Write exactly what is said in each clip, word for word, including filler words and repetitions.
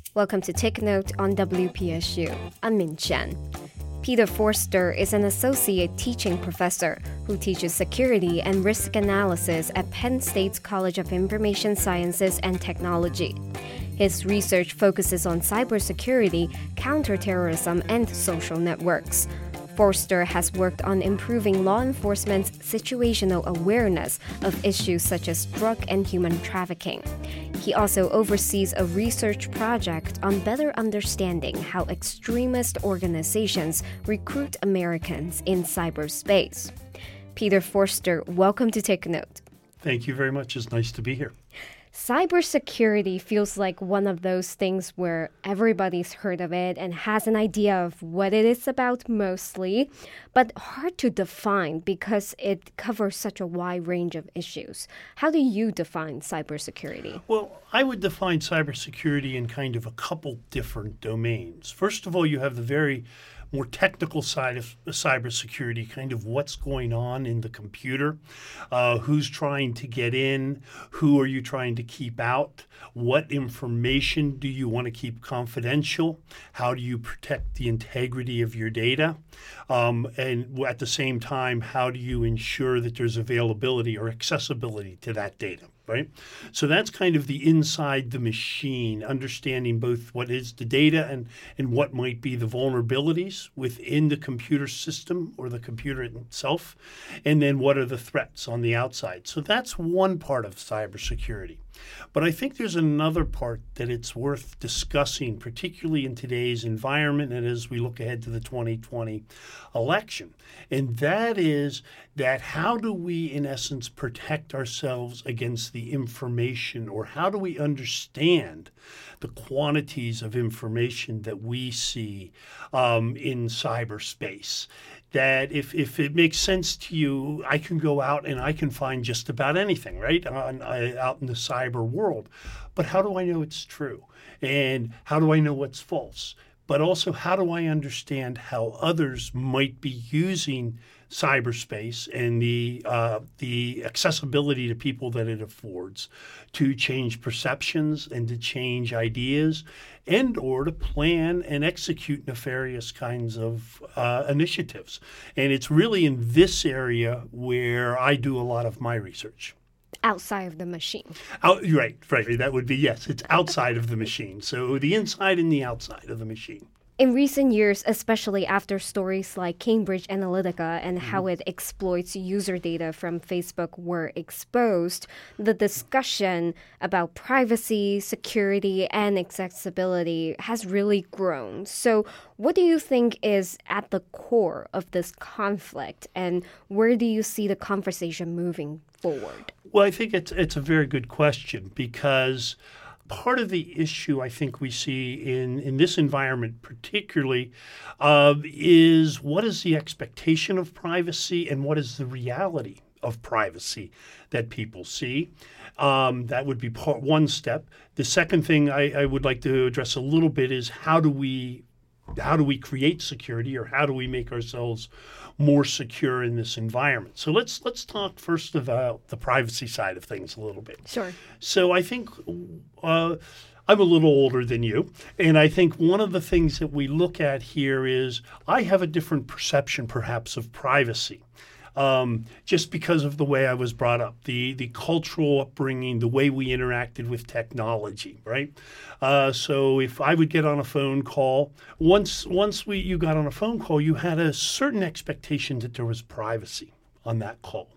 Welcome to Take Note on W P S U. I'm Min Chen. Peter Forster is an associate teaching professor who teaches security and risk analysis at Penn State's College of Information Sciences and Technology. His research focuses on cybersecurity, counterterrorism, and social networks. Forster has worked on improving law enforcement's situational awareness of issues such as drug and human trafficking. He also oversees a research project on better understanding how extremist organizations recruit Americans in cyberspace. Peter Forster, welcome to Take Note. Thank you very much. It's nice to be here. Cybersecurity feels like one of those things where everybody's heard of it and has an idea of what it is about mostly, but hard to define because it covers such a wide range of issues. How do you define cybersecurity? Well, I would define cybersecurity in kind of a couple different domains. First of all, you have the very more technical side of cybersecurity, kind of what's going on in the computer, uh, who's trying to get in, who are you trying to keep out, what information do you want to keep confidential, how do you protect the integrity of your data, um, and at the same time, how do you ensure that there's availability or accessibility to that data? Right? So that's kind of the inside the machine, understanding both what is the data and, and what might be the vulnerabilities within the computer system or the computer itself, and then what are the threats on the outside. So that's one part of cybersecurity. But I think there's another part that it's worth discussing, particularly in today's environment and as we look ahead to the twenty twenty election. And that is that how do we, in essence, protect ourselves against the information, or how do we understand the quantities of information that we see um, in cyberspace? That if, if it makes sense to you, I can go out and I can find just about anything, right, on, uh, out in the cyber world. But how do I know it's true? And how do I know what's false? But also, how do I understand how others might be using cyberspace and the uh, the accessibility to people that it affords to change perceptions and to change ideas and or to plan and execute nefarious kinds of uh, initiatives. And it's really in this area where I do a lot of my research. Outside of the machine. Out, right, right. That would be, yes, it's outside of the machine. So the inside and the outside of the machine. In recent years, especially after stories like Cambridge Analytica and how it exploits user data from Facebook were exposed, the discussion about privacy, security, and accessibility has really grown. So what do you think is at the core of this conflict, and where do you see the conversation moving forward? Well, I think it's it's a very good question, because part of the issue I think we see in, in this environment particularly uh, is what is the expectation of privacy and what is the reality of privacy that people see. Um, that would be part one step. The second thing I, I would like to address a little bit is how do we how do we create security, or how do we make ourselves more secure in this environment? So let's let's talk first about the privacy side of things a little bit. Sure. So I think uh, I'm a little older than you, and I think one of the things that we look at here is I have a different perception perhaps of privacy. Um, just because of the way I was brought up, the the cultural upbringing, the way we interacted with technology, right? Uh, so if I would get on a phone call, once once we you got on a phone call, you had a certain expectation that there was privacy on that call.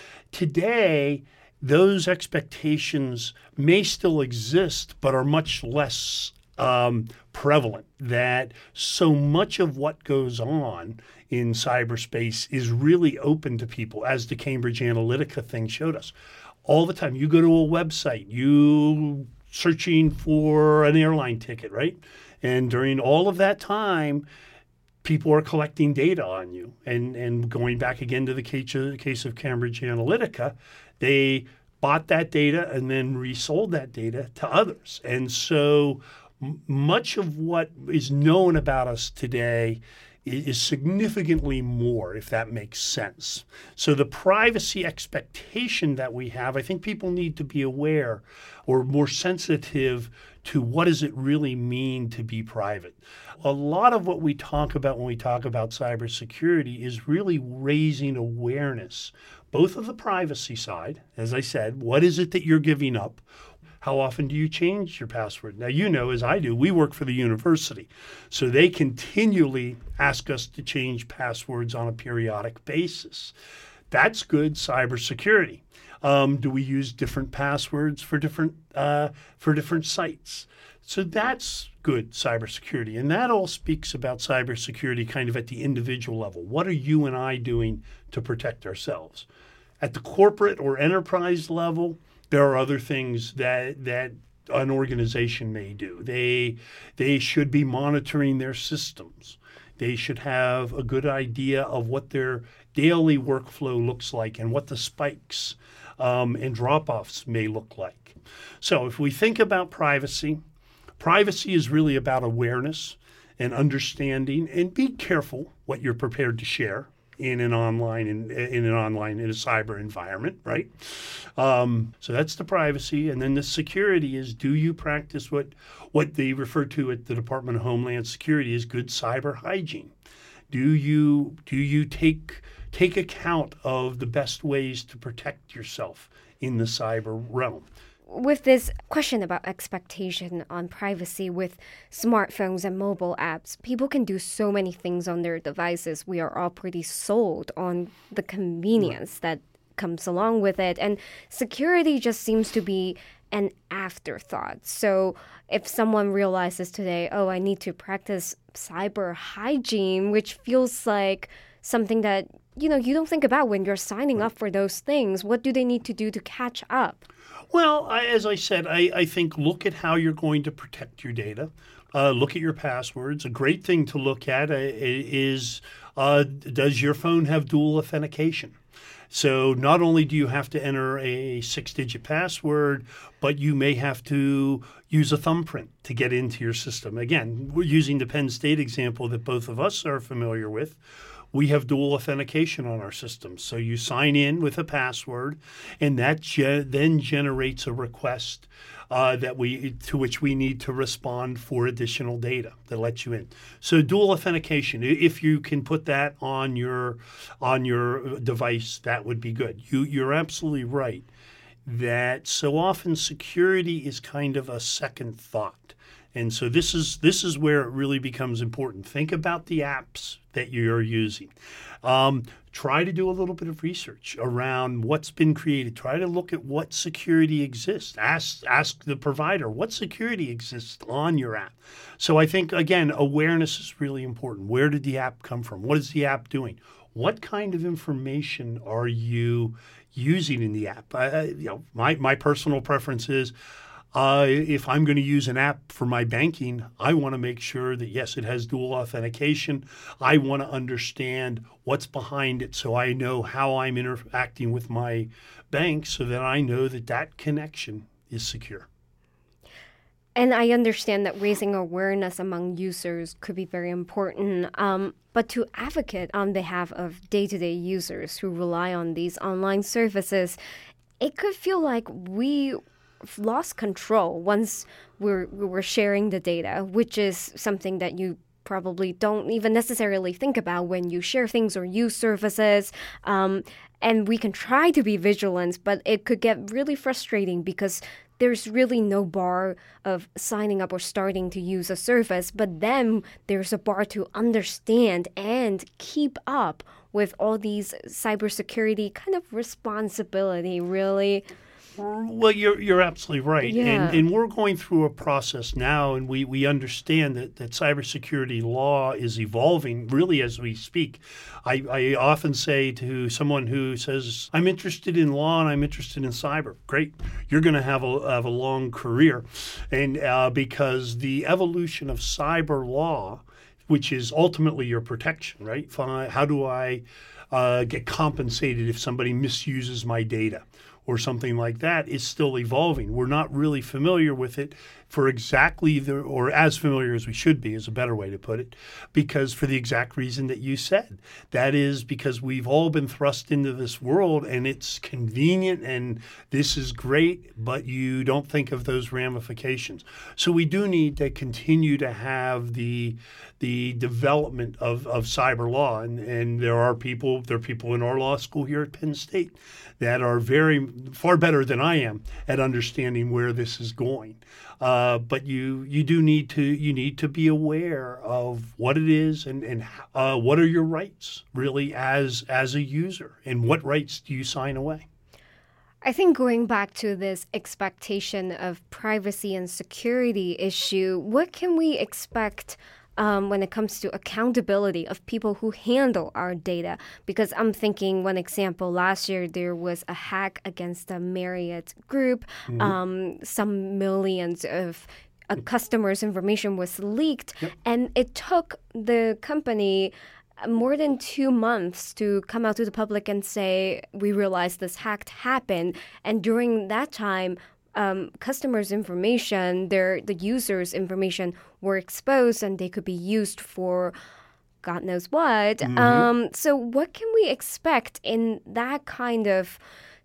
Today, those expectations may still exist, but are much less um, prevalent. That so much of what goes on in cyberspace is really open to people, as the Cambridge Analytica thing showed us. All the time, you go to a website, you searching for an airline ticket, right? And during all of that time, people are collecting data on you. And, and going back again to the case, case of Cambridge Analytica, they bought that data and then resold that data to others. And so m- much of what is known about us today is significantly more, if that makes sense. So the privacy expectation that we have, I think people need to be aware or more sensitive to what does it really mean to be private. A lot of what we talk about when we talk about cybersecurity is really raising awareness, both of the privacy side, as I said, what is it that you're giving up? How often do you change your password? Now, you know, as I do, we work for the university. So they continually ask us to change passwords on a periodic basis. That's good cybersecurity. Um, do we use different passwords for different uh, for different sites? So that's good cybersecurity. And that all speaks about cybersecurity kind of at the individual level. What are you and I doing to protect ourselves? At the corporate or enterprise level, there are other things that that an organization may do. They they should be monitoring their systems. They should have a good idea of what their daily workflow looks like and what the spikes um, and drop-offs may look like. So if we think about privacy, privacy is really about awareness and understanding, and be careful what you're prepared to share in an online in, in an online in a cyber environment, right? Um, so that's the privacy, and then the security is: do you practice what what they refer to at the Department of Homeland Security as good cyber hygiene? Do you do you take take account of the best ways to protect yourself in the cyber realm? With this question about expectation on privacy with smartphones and mobile apps, people can do so many things on their devices. We are all pretty sold on the convenience that comes along with it. And security just seems to be an afterthought. So if someone realizes today, oh, I need to practice cyber hygiene, which feels like something that, you know, you don't think about when you're signing up for those things, what do they need to do to catch up? Well, I, as I said, I, I think look at how you're going to protect your data. Uh, look at your passwords. A great thing to look at uh, is uh, does your phone have dual authentication? So not only do you have to enter a six-digit password, but you may have to use a thumbprint to get into your system. Again, we're using the Penn State example that both of us are familiar with. We have dual authentication on our system. So you sign in with a password, and that ge- then generates a request uh, that we to which we need to respond for additional data that lets you in. So dual authentication, if you can put that on your on your device, that would be good. You you're absolutely right that so often security is kind of a second thought. And so this is this is where it really becomes important. Think about the apps that you're using. Um, try to do a little bit of research around what's been created. Try to look at what security exists. Ask ask the provider what security exists on your app. So I think, again, awareness is really important. Where did the app come from? What is the app doing? What kind of information are you using in the app? I, you know, my my personal preference is, Uh, if I'm going to use an app for my banking, I want to make sure that, yes, it has dual authentication. I want to understand what's behind it so I know how I'm interacting with my bank so that I know that that connection is secure. And I understand that raising awareness among users could be very important. Um, but to advocate on behalf of day-to-day users who rely on these online services, it could feel like we lost control once we're we're sharing the data, which is something that you probably don't even necessarily think about when you share things or use services. Um, and we can try to be vigilant, but it could get really frustrating because there's really no bar of signing up or starting to use a service, but then there's a bar to understand and keep up with all these cybersecurity kind of responsibility, really. Well, you're you're absolutely right. Yeah. And, and we're going through a process now, and we, we understand that, that cybersecurity law is evolving really as we speak. I, I often say to someone who says, I'm interested in law and I'm interested in cyber. Great. You're going to have a, have a long career. And uh, because the evolution of cyber law, which is ultimately your protection, right? How do I uh, get compensated if somebody misuses my data? or something like that is still evolving. We're not really familiar with it for exactly the, or as familiar as we should be is a better way to put it, because for the exact reason that you said. That is because we've all been thrust into this world and it's convenient and this is great, but you don't think of those ramifications. So we do need to continue to have the the development of, of cyber law. And, and there are people, there are people in our law school here at Penn State that are very far better than I am at understanding where this is going. Uh, but you you do need to you need to be aware of what it is and and uh, what are your rights really as as a user, and what rights do you sign away. I think going back to this expectation of privacy and security issue, what can we expect Um, when it comes to accountability of people who handle our data? Because I'm thinking one example, last year there was a hack against the Marriott group. Mm-hmm. Um, some millions of uh, customers' information was leaked. Yep. And it took the company more than two months to come out to the public and say, we realized this hack happened. And during that time, Um, customers' information, their the users' information were exposed, and they could be used for God knows what. Mm-hmm. Um, so what can we expect in that kind of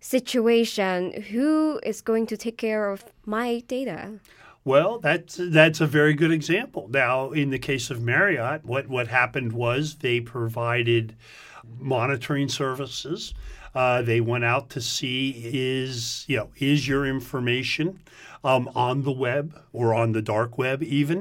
situation? Who is going to take care of my data? Well, that's that's a very good example. Now, in the case of Marriott, what, what happened was they provided monitoring services. Uh, they went out to see is you know is your information um, on the web or on the dark web even.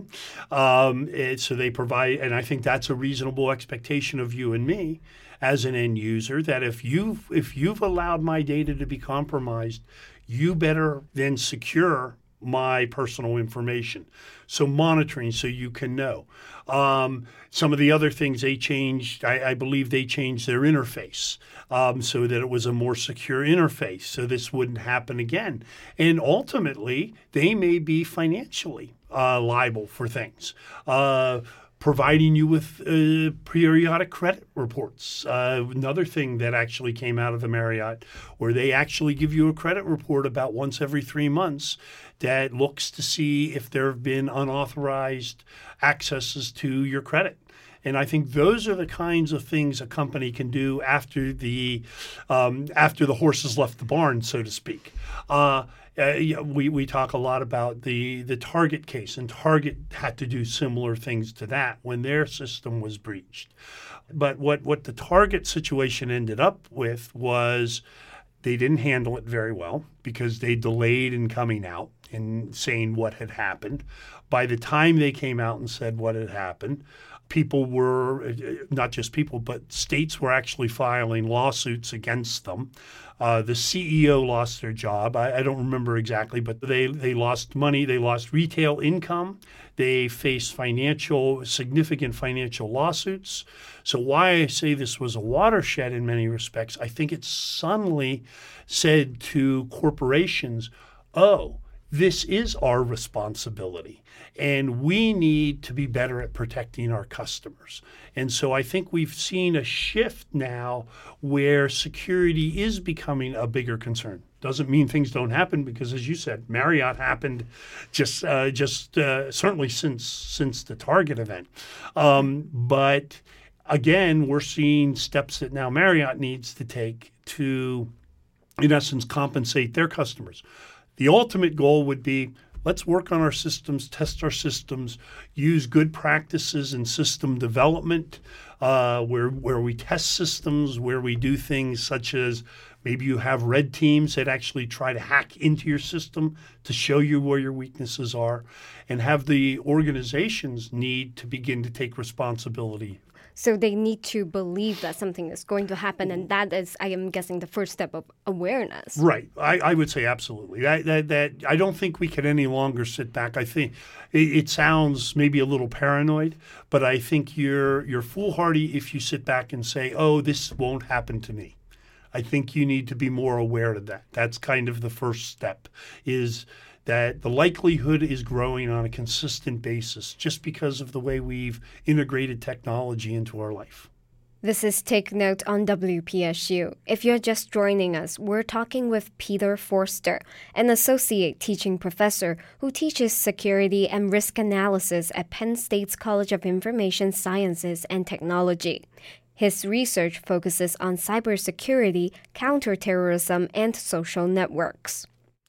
Um, so they provide, and I think that's a reasonable expectation of you and me as an end user, that if you've if you've allowed my data to be compromised, you better then secure my personal information. So monitoring so you can know. Um, some of the other things they changed, I, I believe they changed their interface um, so that it was a more secure interface, so this wouldn't happen again. And ultimately, they may be financially uh, liable for things. Uh, providing you with uh, periodic credit reports. Uh, another thing that actually came out of the Marriott, where they actually give you a credit report about once every three months that looks to see if there have been unauthorized accesses to your credit. And I think those are the kinds of things a company can do after the um, after the horse has left the barn, so to speak. Uh, Uh, we, we talk a lot about the, the Target case, and Target had to do similar things to that when their system was breached. But what, what the Target situation ended up with was they didn't handle it very well because they delayed in coming out and saying what had happened. By the time they came out and said what had happened, people were, not just people, but states were actually filing lawsuits against them. Uh, the C E O lost their job. I, I don't remember exactly, but they, they lost money. They lost retail income. They faced financial, significant financial lawsuits. So why I say this was a watershed in many respects, I think it suddenly said to corporations, oh, this is our responsibility, and we need to be better at protecting our customers. And so I think we've seen a shift now where security is becoming a bigger concern. Doesn't mean things don't happen, because, as you said, Marriott happened just uh, just uh, certainly since since the Target event. Um, but again, we're seeing steps that now Marriott needs to take to, in essence, compensate their customers. The ultimate goal would be, let's work on our systems, test our systems, use good practices in system development, uh, where where we test systems, where we do things such as maybe you have red teams that actually try to hack into your system to show you where your weaknesses are, and have the organizations need to begin to take responsibility. So they need to believe that something is going to happen, and that is, I am guessing, the first step of awareness. Right. I, I would say absolutely. That, that, that I don't think we can any longer sit back. I think it, it sounds maybe a little paranoid, but I think you're you're foolhardy if you sit back and say, oh, this won't happen to me. I think you need to be more aware of that. That's kind of the first step, is that the likelihood is growing on a consistent basis just because of the way we've integrated technology into our life. This is Take Note on W P S U. If you're just joining us, we're talking with Peter Forster, an associate teaching professor who teaches security and risk analysis at Penn State's College of Information Sciences and Technology. His research focuses on cybersecurity, counterterrorism, and social networks.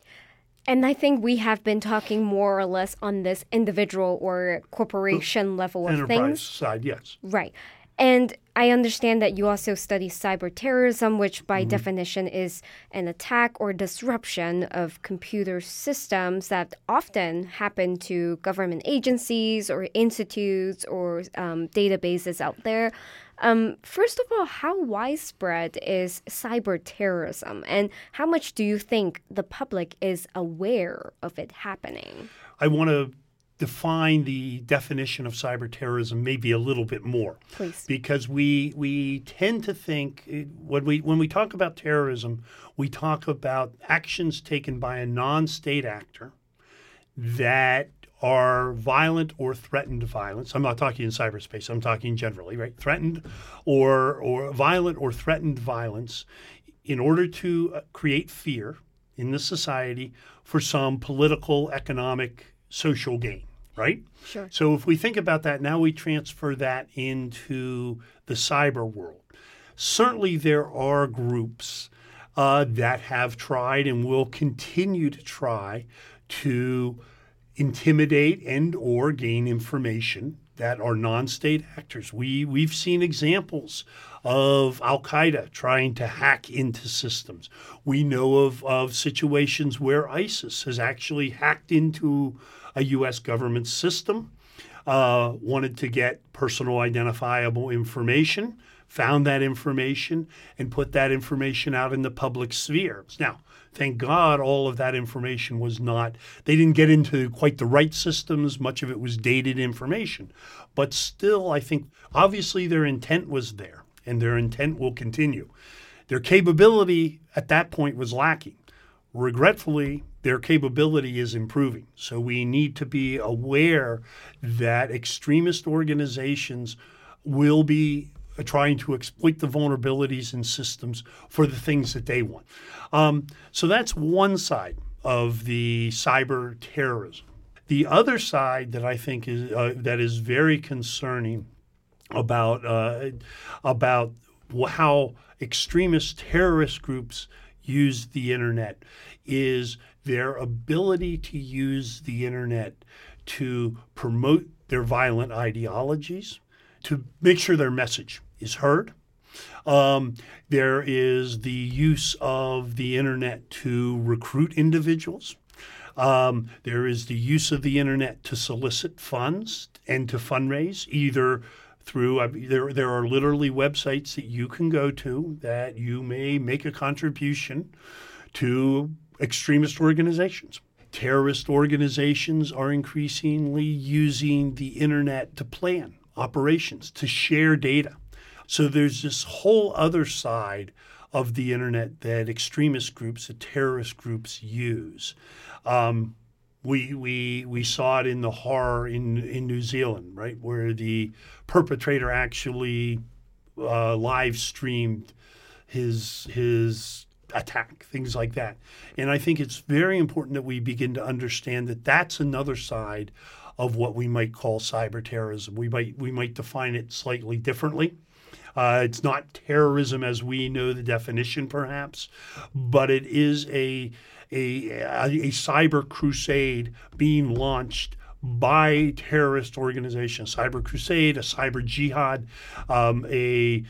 And I think we have been talking more or less on this individual or corporation level of Enterprise things. side, yes. Right. And I understand that you also study cyber terrorism, which by mm-hmm. definition is an attack or disruption of computer systems that often happen to government agencies or institutes or um, databases out there. Um, first of all, how widespread is cyber terrorism, and how much do you think the public is aware of it happening? I want to define the definition of cyber terrorism maybe a little bit more. Please. Because we we tend to think when we when we talk about terrorism, we talk about actions taken by a non-state actor that are violent or threatened violence. I'm not talking in cyberspace. I'm talking generally, right? Threatened or or violent or threatened violence in order to create fear in the society for some political, economic, social gain, right? Sure. So if we think about that, now we transfer that into the cyber world. Certainly there are groups uh, that have tried and will continue to try to intimidate and or gain information that are non-state actors. We, we've seen examples of Al-Qaeda trying to hack into systems. We know of, of situations where ISIS has actually hacked into a U S government system, uh, wanted to get personal identifiable information, found that information, and put that information out in the public sphere. Now, thank God all of that information was not, they didn't get into quite the right systems. Much of it was dated information. But still, I think obviously their intent was there, and their intent will continue. Their capability at that point was lacking. Regretfully, their capability is improving. So we need to be aware that extremist organizations will be trying to exploit the vulnerabilities in systems for the things that they want. Um, so that's one side of the cyber terrorism. The other side that I think is uh, that is very concerning about uh, about how extremist terrorist groups use the internet is their ability to use the internet to promote their violent ideologies, to make sure their message is heard. Um, there is the use of the internet to recruit individuals. Um, there is the use of the internet to solicit funds and to fundraise, either through uh, there. There are literally websites that you can go to that you may make a contribution to extremist organizations. Terrorist organizations are increasingly using the internet to plan operations, to share data. So there's this whole other side of the internet that extremist groups, that terrorist groups use. Um, we we we saw it in the horror in, in New Zealand, right, where the perpetrator actually uh, live streamed his his attack, things like that. And I think it's very important that we begin to understand that that's another side of what we might call cyber terrorism. We might we might define it slightly differently. Uh, it's not terrorism as we know the definition, perhaps, but it is a a, a, a cyber crusade being launched by terrorist organizations, cyber crusade, a cyber jihad, um, a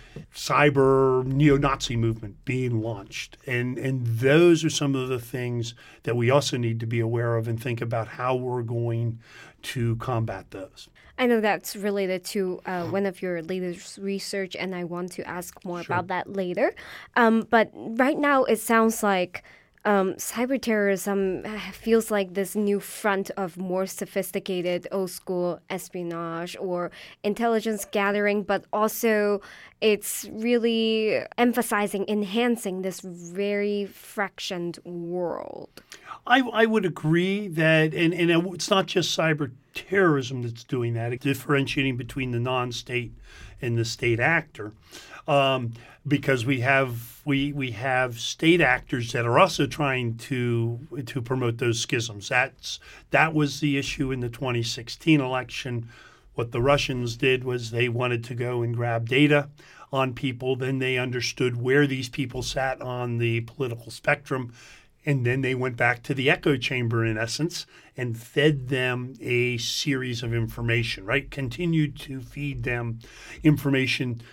cyber neo-Nazi movement being launched. And, and those are some of the things that we also need to be aware of and think about how we're going to combat those. I know that's related to uh, one of your latest research, and I want to ask more Sure. about that later. Um, but right now, it sounds like Um, cyber terrorism feels like this new front of more sophisticated old school espionage or intelligence gathering, but also it's really emphasizing, enhancing this very fractioned world. I, I would agree that, and, and it's not just cyber terrorism that's doing that, it's differentiating between the non-state and the state actor. um, because we have we we have state actors that are also trying to to promote those schisms. That's that was the issue in the twenty sixteen election. What the Russians did was they wanted to go and grab data on people. Then they understood where these people sat on the political spectrum. And then they went back to the echo chamber, in essence, and fed them a series of information, right? Continued to feed them information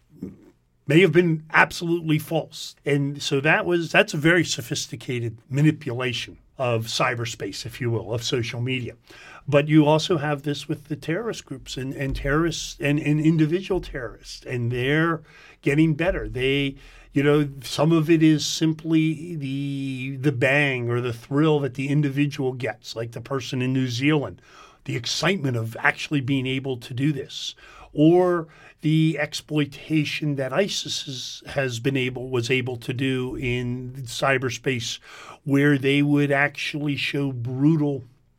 may have been absolutely false. And so that was that's a very sophisticated manipulation of cyberspace, if you will, of social media. But you also have this with the terrorist groups and, and terrorists and, and individual terrorists, and they're getting better. They, you know, some of it is simply the the bang or the thrill that the individual gets, like the person in New Zealand, the excitement of actually being able to do this, or the exploitation that ISIS is, has been able was able to do in cyberspace, where they would actually show brutal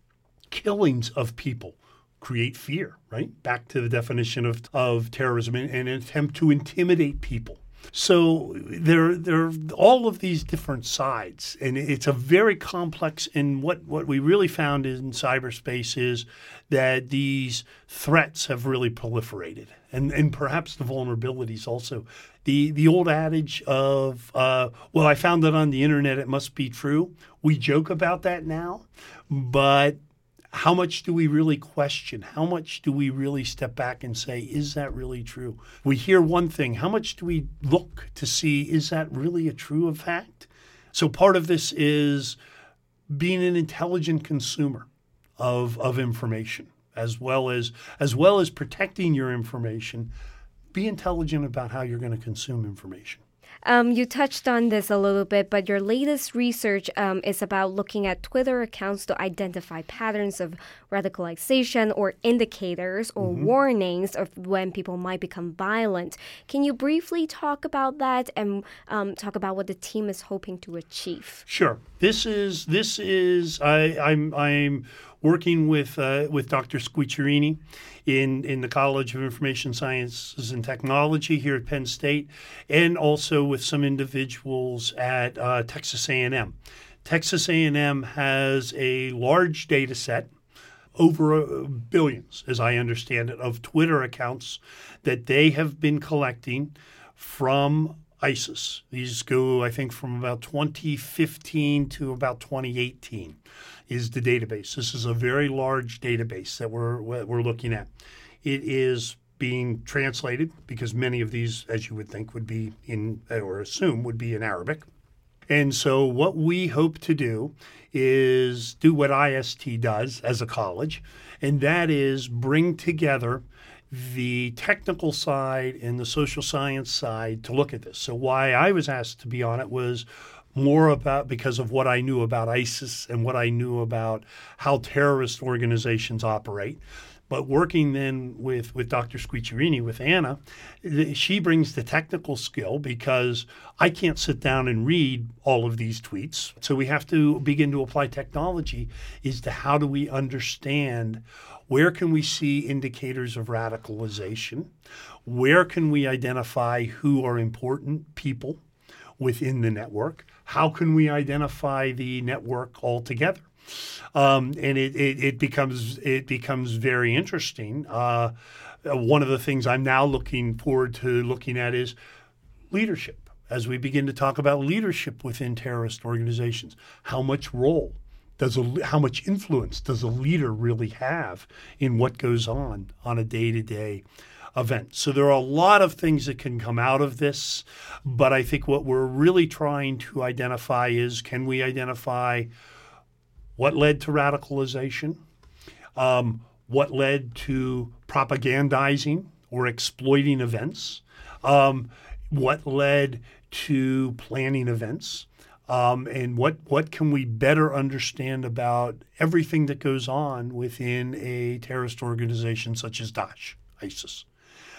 killings of people, create fear, right? Back to the definition of, of terrorism, and an attempt to intimidate people. So there, there are all of these different sides, and it's a very complex. And what, what we really found in cyberspace is that these threats have really proliferated, and, and perhaps the vulnerabilities also. The the old adage of, uh, well, I found it on the internet, it must be true. We joke about that now, but how much do we really question? How much do we really step back and say, is that really true? We hear one thing. How much do we look to see, is that really a true fact? So part of this is being an intelligent consumer of, of information, as well as as well as protecting your information. Be intelligent about how you're going to consume information. Um, you touched on this a little bit, but your latest research um, is about looking at Twitter accounts to identify patterns of radicalization or indicators or mm-hmm. warnings of when people might become violent. Can you briefly talk about that and um, talk about what the team is hoping to achieve? Sure. This is this is I, I'm I'm working with uh, with Doctor Squicciarini in, in the College of Information Sciences and Technology here at Penn State, and also with some individuals at uh, Texas A and M. Texas A and M has a large data set, over uh, billions, as I understand it, of Twitter accounts that they have been collecting from ISIS. These go, I think, from about twenty fifteen to about twenty eighteen is the database. This is a very large database that we're we're looking at. It is being translated because many of these, as you would think, would be in, or assume would be in Arabic. And so what we hope to do is do what I S T does as a college, and that is bring together the technical side and the social science side to look at this. So why I was asked to be on it was more about because of what I knew about ISIS and what I knew about how terrorist organizations operate. But working then with, with Doctor Squicciarini, with Anna, she brings the technical skill because I can't sit down and read all of these tweets. So we have to begin to apply technology as to how do we understand where can we see indicators of radicalization? Where can we identify who are important people within the network? How can we identify the network altogether? Um, and it, it, it becomes it becomes very interesting. Uh, one of the things I'm now looking forward to looking at is leadership. As we begin to talk about leadership within terrorist organizations, how much role does a how much influence does a leader really have in what goes on on a day-to-day event? So there are a lot of things that can come out of this, but I think what we're really trying to identify is, can we identify what led to radicalization, um, what led to propagandizing or exploiting events, um, what led to planning events, um, and what, what can we better understand about everything that goes on within a terrorist organization such as Daesh, ISIS.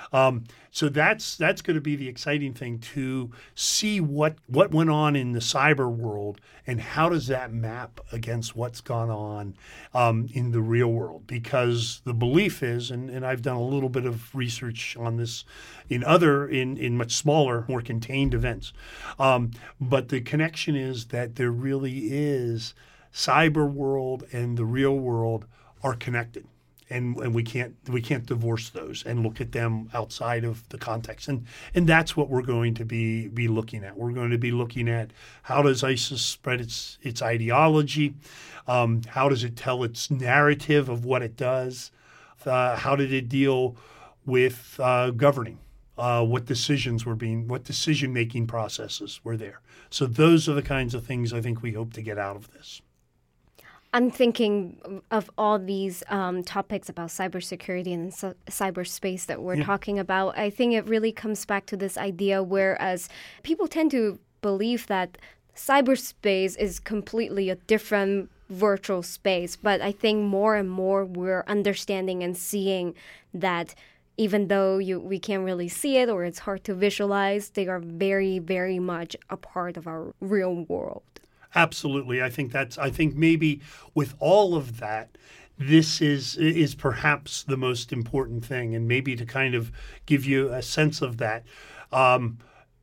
Um, so that's that's going to be the exciting thing, to see what what went on in the cyber world and how does that map against what's gone on um, in the real world. Because the belief is, and, and I've done a little bit of research on this in other, in, in much smaller, more contained events, um, but the connection is that there really is cyber world and the real world are connected. And, and we can't we can't divorce those and look at them outside of the context. And and that's what we're going to be be looking at. We're going to be looking at how does ISIS spread its its ideology? Um, how does it tell its narrative of what it does? Uh, how did it deal with uh, governing? Uh, what decisions were being, what decision-making processes were there? So those are the kinds of things I think we hope to get out of this. I'm thinking of all these um, topics about cybersecurity and c- cyberspace that we're yeah. talking about. I think it really comes back to this idea, whereas people tend to believe that cyberspace is completely a different virtual space. But I think more and more we're understanding and seeing that even though you, we can't really see it or it's hard to visualize, they are very, very much a part of our real world. Absolutely. I think that's, I think maybe with all of that, this is is perhaps the most important thing. And maybe to kind of give you a sense of that, um,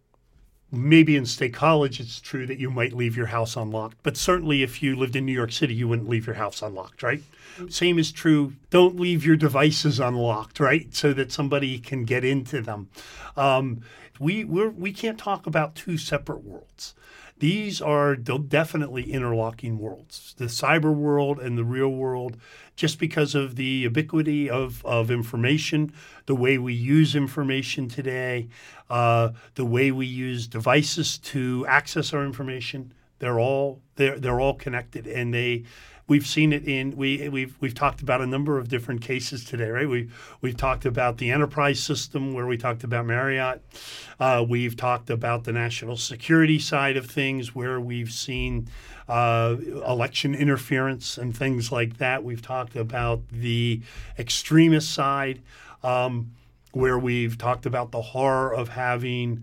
maybe in State College, it's true that you might leave your house unlocked. But certainly if you lived in New York City, you wouldn't leave your house unlocked, right? Same is true. Don't leave your devices unlocked, right? So that somebody can get into them. Um, we we're, we can't talk about two separate worlds. These are definitely interlocking worlds, the cyber world and the real world, just because of the ubiquity of, of information, the way we use information today, uh, the way we use devices to access our information. They're all they're they're all connected, and they. We've seen it in we we've we've talked about a number of different cases today, right? We we've talked about the enterprise system where we talked about Marriott. Uh, we've talked about the national security side of things where we've seen uh, election interference and things like that. We've talked about the extremist side um, where we've talked about the horror of having.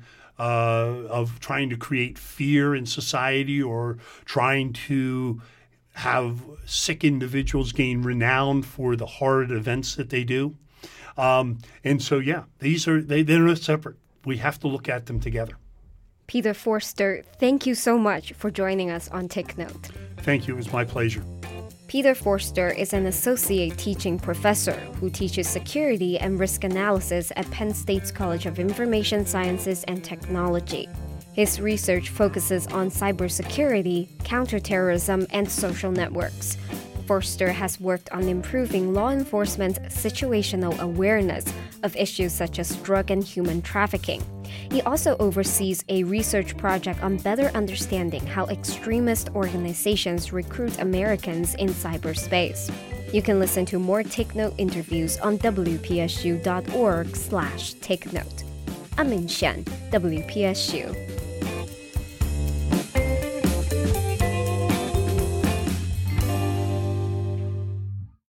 Uh, of trying to create fear in society or trying to have sick individuals gain renown for the horrid events that they do. Um, and so, yeah, these are, they, they're not separate. We have to look at them together. Peter Forster, thank you so much for joining us on TechNote. Thank you. It was my pleasure. Peter Forster is an associate teaching professor who teaches security and risk analysis at Penn State's College of Information Sciences and Technology. His research focuses on cybersecurity, counterterrorism, and social networks. Forster has worked on improving law enforcement's situational awareness of issues such as drug and human trafficking. He also oversees a research project on better understanding how extremist organizations recruit Americans in cyberspace. You can listen to more TakeNote interviews on w p s u dot org slash take note. I'm Min Shen, W P S U.